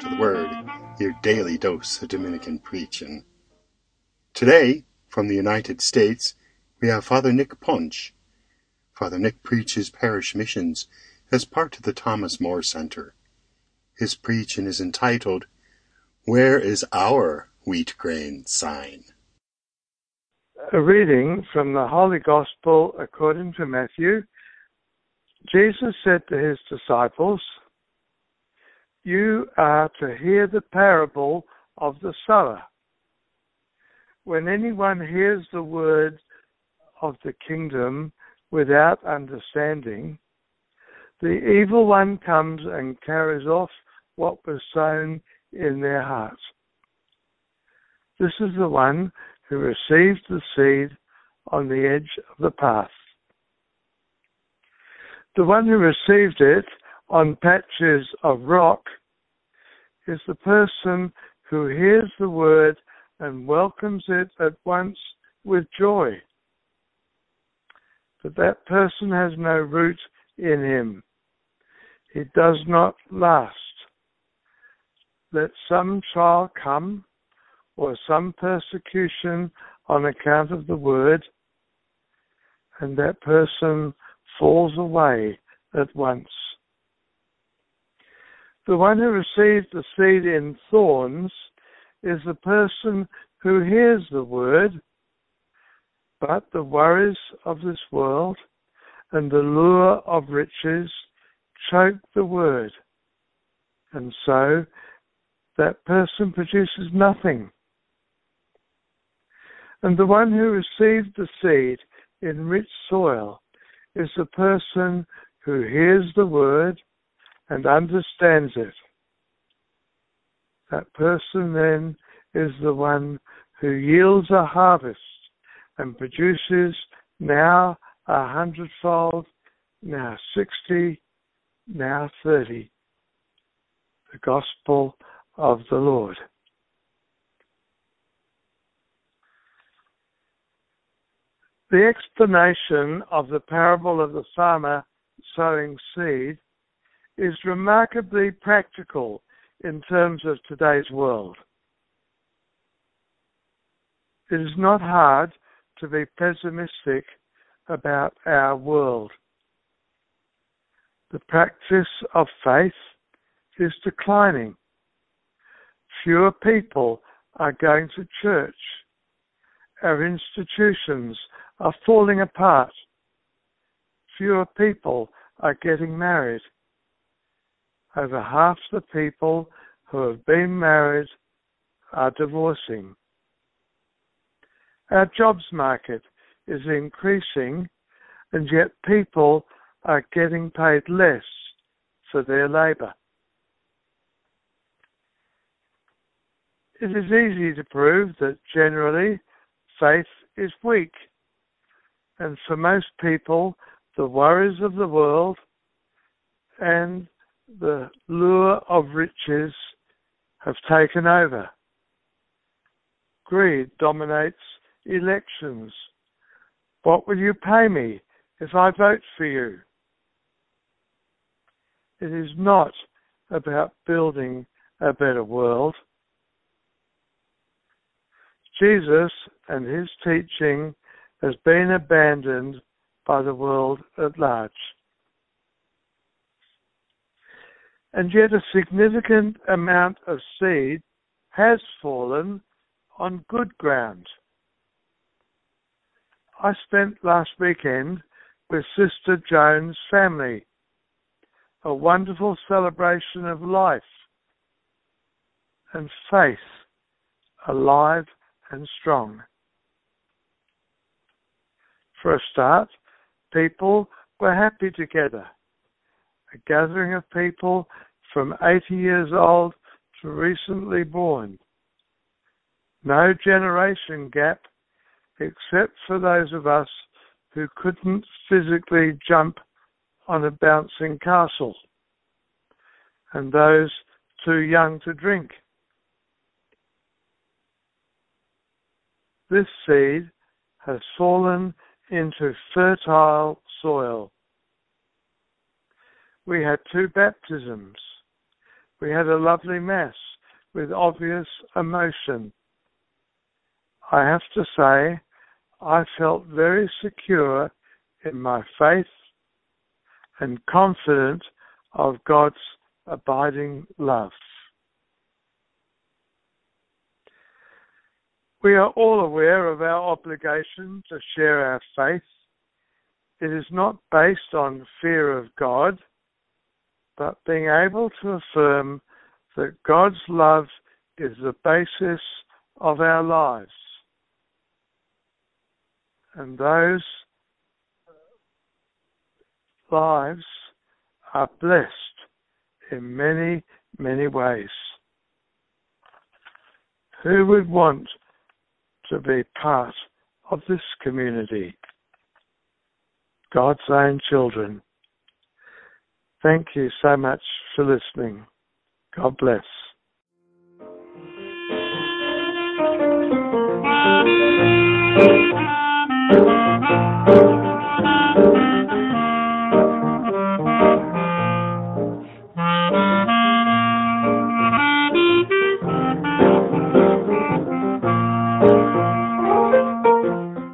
to the Word, your daily dose of Dominican preaching. Today, from the United States, we have Father Nick Punch. Father Nick preaches parish missions as part of the Thomas More Center. His preaching is entitled, Where is Our Wheat Grain Sign? A reading from the Holy Gospel according to Matthew. Jesus said to his disciples, "You are to hear the parable of the sower. When anyone hears the word of the kingdom without understanding, the evil one comes and carries off what was sown in their heart. This is the one who received the seed on the edge of the path. The one who received it on patches of rock is the person who hears the word and welcomes it at once with joy. But that person has no root in him. He does not last. Let some trial come, or some persecution on account of the word, and that person falls away at once. The one who received the seed in thorns is the person who hears the word, but the worries of this world and the lure of riches choke the word, and so that person produces nothing. And the one who received the seed in rich soil is the person who hears the word and understands it. That person then is the one who yields a harvest and produces now 100-fold, now 60, now 30. The Gospel of the Lord. The explanation of the parable of the farmer sowing seed is remarkably practical in terms of today's world. It is not hard to be pessimistic about our world. The practice of faith is declining. Fewer people are going to church. Our institutions are falling apart. Fewer people are getting married. Over half the people who have been married are divorcing. Our jobs market is increasing, and yet people are getting paid less for their labour. It is easy to prove that generally faith is weak, and for most people the worries of the world and the lure of riches have taken over. Greed dominates elections. What will you pay me if I vote for you? It is not about building a better world. Jesus and his teaching has been abandoned by the world at large. And yet a significant amount of seed has fallen on good ground. I spent last weekend with Sister Joan's family, a wonderful celebration of life and faith, alive and strong. For a start, people were happy together. A gathering of people from 80 years old to recently born. No generation gap except for those of us who couldn't physically jump on a bouncing castle, and those too young to drink. This seed has fallen into fertile soil. We had 2 baptisms. We had a lovely Mass with obvious emotion. I have to say, I felt very secure in my faith and confident of God's abiding love. We are all aware of our obligation to share our faith. It is not based on fear of God, but being able to affirm that God's love is the basis of our lives. And those lives are blessed in many, many ways. Who would want to be part of this community? God's own children. Thank you so much for listening. God bless.